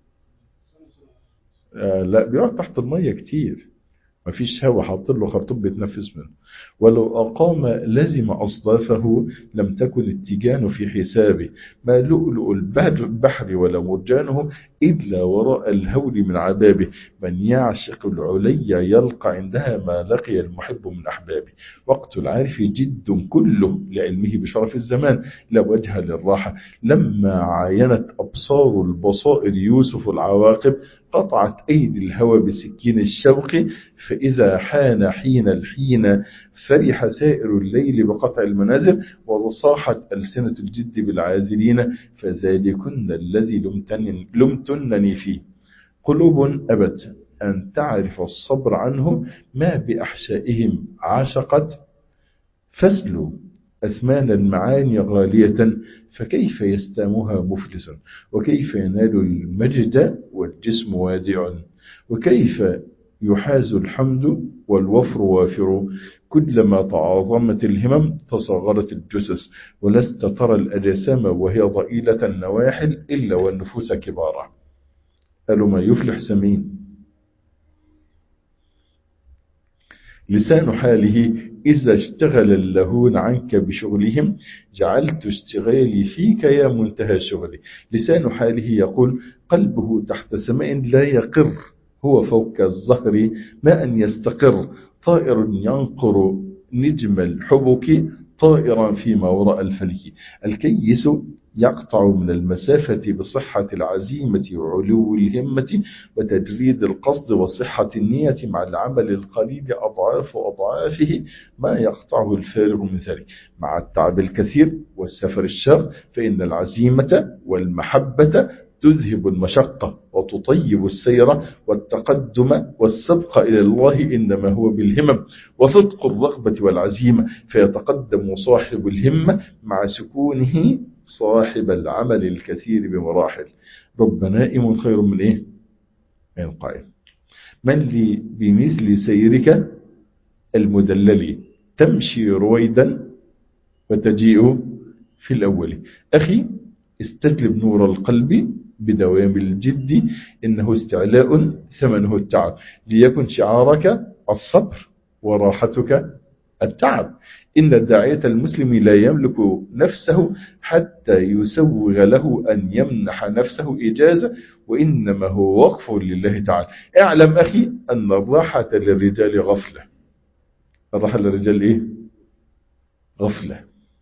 لا بيقعد تحت الميه كتير، مفيش هوا، حاطط له خرطوم بيتنفس منه. ولو أقام لزم أصدافه لم تكن التيجان في حسابه، ما لؤلؤ البحر ولا مرجانه إلا وراء الهول من عذابه. من يعشق العليا يلقى عندها ما لقي المحب من أحبابه. وقت العارف جد كله لعلمه بشرف الزمان، لا وجه للراحة. لما عاينت أبصار البصائر يوسف العواقب، قطعت أيدي الهوى بسكين الشوق، فإذا حان حين الحين فرح سائر الليل بقطع المنازل، وصاحت ألسنة الجد بالعازلين، فذلكن الذي لمتنني فيه. قلوب أبت أن تعرف الصبر عنه، ما بأحشائهم عاشقت، فاسلوا أثمان المعاني غالية، فكيف يستامها مفلس، وكيف ينال المجد والجسم وادع، وكيف يحاز الحمد والوفر وافر. كلما تعاظمت الهمم تصغرت الجثث، ولست ترى الأجسام وهي ضئيلة النواحل إلا والنفوس كبارا. قالوا ما يفلح سمين. لسان حاله إذا اشتغل اللهون عنك بشغلهم، جعلت اشتغالي فيك يا منتهى شغلي. لسان حاله يقول قلبه تحت سماء لا يقر، هو فوق الزهر ما أن يستقر. طائر ينقر نجم الحبك، طائرا فيما وراء الفلك. الكيس يقطع من المسافة بصحة العزيمة وعلو الهمة وتجريد القصد وصحة النية، مع العمل القليل أضعاف أضعافه ما يقطعه الفارغ من ذلك. مع التعب الكثير والسفر الشاق، فإن العزيمة والمحبة تذهب المشقة وتطيب السير، والتقدم والسبق إلى الله إنما هو بالهمم وصدق الرغبة والعزيمة، فيتقدم صاحب الهمة مع سكونه صاحب العمل الكثير بمراحل. رب نائم خير من إيه؟ من قائم. من لي بمثل سيرك المدلل تمشي رويدا وتجيء في الأول. أخي استجلب نور القلب بدوام الجد، إنه استعلاء ثمنه التعب، ليكن شعارك الصبر وراحتك التعب. إن الداعية المسلم لا يملك نفسه حتى يسوغ له أن يمنح نفسه إجازة، وإنما هو وقف لله تعالى. اعلم أخي أن الراحة للرجال غفلة. الراحة للرجال إيه؟ غفلة.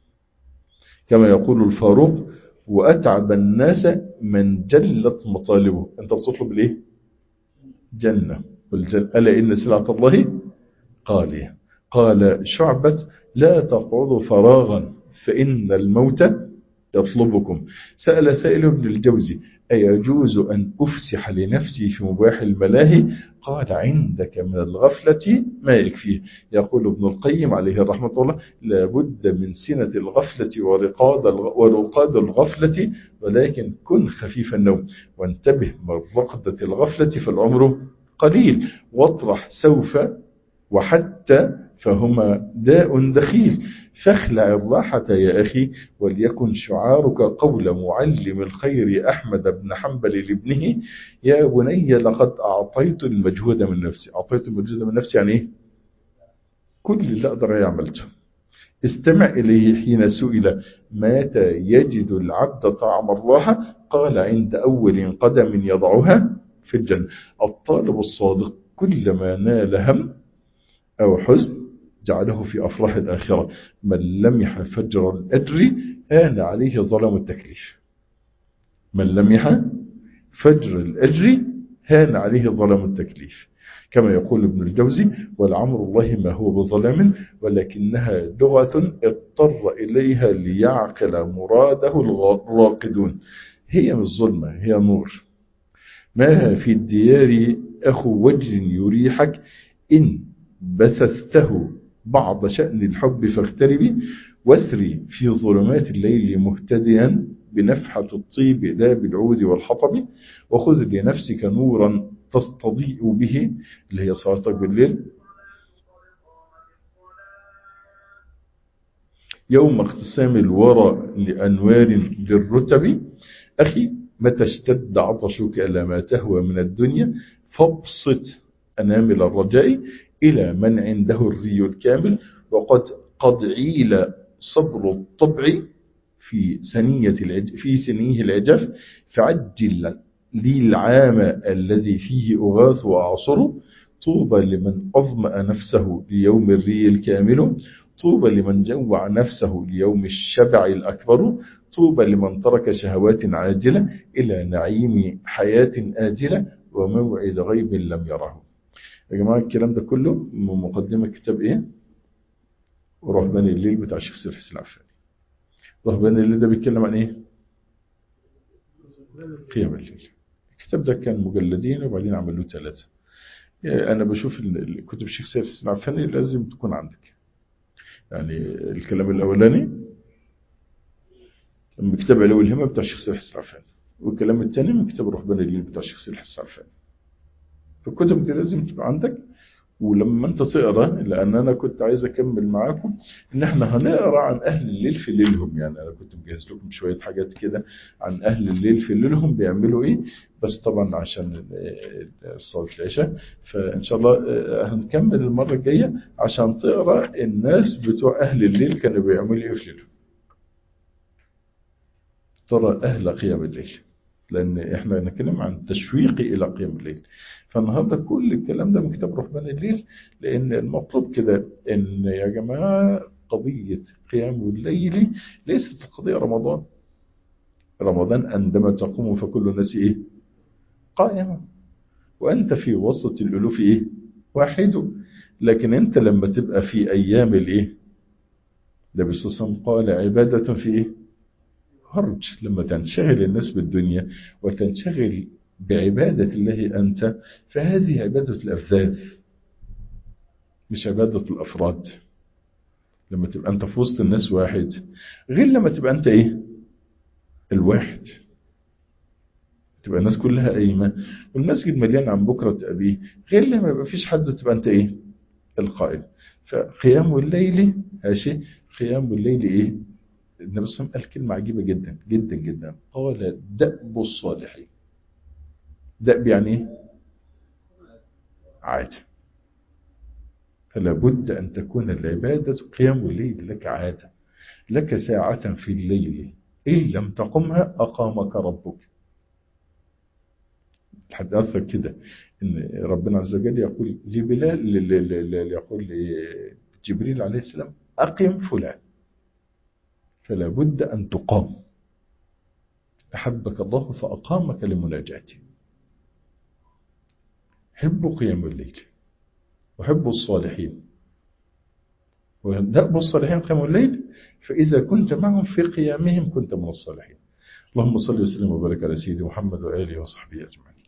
كما يقول الفاروق: وأتعب الناس من جلت مطالبه. أنت بتطلب الإيه؟ جنة. ألا إن سلعة الله غالية. قال شعبة: لا تقعدوا فراغا فإن الموت يطلبكم. سأل سائل ابن الجوزي: أيجوز أن أفسح لنفسي في مباح الملاهي؟ قال: عندك من الغفلة ما يكفيه. يقول ابن القيم عليه الرحمة الله: لابد من سنة الغفلة ورقاد الغفلة، ولكن كن خفيف النوم، وانتبه من رقدة الغفلة فالعمر قليل، واطرح سوف وحتى فهما داء دخيل. فاخلع الراحة يا أخي، وليكن شعارك قول معلم الخير أحمد بن حنبل لابنه: يا بني لقد أعطيت المجهود من نفسي. أعطيت المجهود من نفسي يعني إيه؟ كل اللي أقدر يعملته. استمع إليه حين سئل: متى يجد العبد طعم الراحة؟ قال: عند أول قدم يضعها في الجنة. الطالب الصادق كلما نال هم أو حزن جعله في أفراح الآخرة. من لمح فجر الأجر هان عليه ظلم التكليف. من لمح فجر الأجر هان عليه ظلم التكليف. كما يقول ابن الجوزي: والعمر الله ما هو بظلم، ولكنها لغة اضطر إليها ليعقل مراده الراقدون. هي مش ظلمة، هي نور. ما في الديار أخو وجه يريحك، إن بثثته بعض شأن الحب فاغتربي، واسري في ظلمات الليل مهتديا بنفحة الطيب لا بالعود والحطب، وخذ لنفسك نورا تستضيء به، اللي هي صلاتك بالليل، يوم اختصام الورى لأنوار للرتب. أخي متى اشتد عطشك إلى ما تهوى من الدنيا، فابسط أنامل الرجاء إلى من عنده الري الكامل، قد عيل صبر الطبع في سنيه العجف، فعجل لي العام الذي فيه أغاث وأعصر. طوبى لمن أظمأ نفسه ليوم الري الكامل، طوبى لمن جوع نفسه ليوم الشبع الأكبر، طوبى لمن ترك شهوات عاجلة إلى نعيم حياة آجلة، وموعد غيب لم يره. يا جماعة الكلام ده كله من مقدمة كتاب إيه؟ رهبان الليل بتاع الشيخ سيف حسين العفاني. رهبان الليل ده بيتكلم عن إيه؟ قيام الليل. الكتاب ده كان مجلدين وبعدين عملوه 3. أنا بشوف الكتب الشيخ سيف حسين العفاني لازم تكون عندك. يعني الكلام الأولاني من كتاب علو الهمة بتاع الشيخ سيف حسين العفاني، والكلام الثاني من كتاب رهبان الليل بتاع الشيخ سيف حسين العفاني. فالكتب دي لازم تبقى عندك. ولما انت تقرأ، لان انا كنت عايز اكمل معاكم ان احنا هنقرأ عن اهل الليل في ليلهم. يعني انا كنت مجهز لكم شوية حاجات كده عن اهل الليل في ليلهم بيعملوا ايه، بس طبعا عشان صلاة العشاء. فان شاء الله هنكمل المرة الجاية عشان تقرأ الناس بتوع اهل الليل كانوا بيعملوا ايه في ليلهم، ترى اهل قيام الليل، لان احنا هنتكلم عن تشويق الى قيام الليل. فالنهارده كل الكلام ده من كتاب رهبان الليل، لان المطلوب كده ان يا جماعه قضيه قيام الليل ليست قضيه رمضان. رمضان عندما تقوم فكل الناس ايه؟ قائمه، وانت في وسط الالوف ايه؟ واحد. لكن انت لما تبقى في ايام الايه؟ ده بصوصا قال عباده في ايه؟ فرج لما تنشغل الناس بالدنيا وتنشغل بعبادة الله أنت، فهذه عبادة الأفذاذ مش عبادة الأفراد. لما تبقى أنت في وسط الناس واحد غير لما تبقى أنت إيه الواحد، تبقى الناس كلها قايمة والمسجد مليان عن بكرة أبيه، غير لما يبقى فيش حد تبقى أنت إيه القائد. فقيام الليل ماشي، قيام الليل إيه؟ النبي صلى الله عليه وسلم قال كلمة عجيبة جدا جدا جدا، قال دأب الصالحين. دأب يعني إيه؟ عادة. فلا بد أن تكون العبادة قيام الليل لك عادة، لك ساعة في الليل إن لم تقمها أقامك ربك. لحد أصلا كده إن ربنا عز وجل يقول لبلال، يقول لجبريل عليه السلام أقم فلان، فلا بد أن تقام. أحبك الله فأقامك لمناجاته. حبوا قيام الليل وحبوا الصالحين، ودأبوا الصالحين قيام الليل، فإذا كنت معهم في قيامهم كنت من الصالحين. اللهم صل وسلم وبارك على سيدنا محمد وآله وصحبه أجمعين.